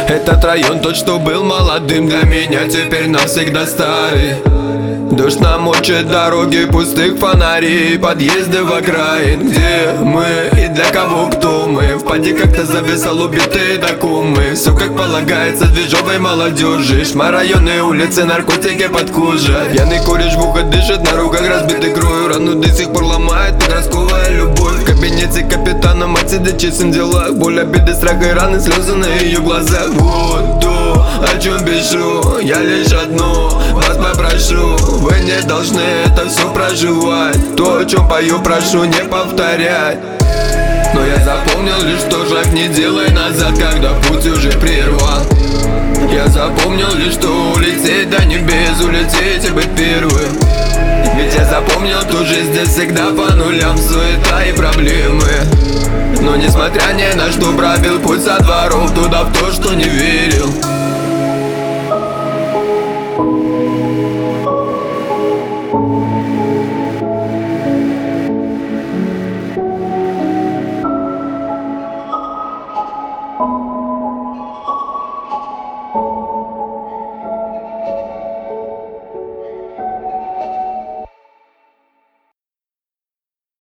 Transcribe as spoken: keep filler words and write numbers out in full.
Этот район тот, что был молодым, для меня теперь навсегда старый. Дождь намочит дороги пустых фонарей, подъезды в окраин, где мы и для кого кто мы. В поди как-то зависал убитые докумы. Все как полагается движовой молодежи. Шма районы, улицы, наркотики под кожей. Пьяный кореш в ухо дышит, на руках разбитый крою. Рану до сих пор ломает подростковая любовь. В кабинете капитана мать сидит в честных делах. Боль, обиды, страх и раны, слезы на ее глазах. Вот то, о чем пишу, я лишь одно вас попрошу. Вы не должны это все проживать. То, о чем пою, прошу не повторять. Но я запомнил лишь, что шаг не делай назад, когда путь уже прерван. Я запомнил лишь, что улететь до небес, улететь и быть первым. Ведь я запомнил, что жизнь здесь всегда по нулям, суета и проблемы. Но несмотря ни на что, пробил путь со дворов туда, в то, что не верю.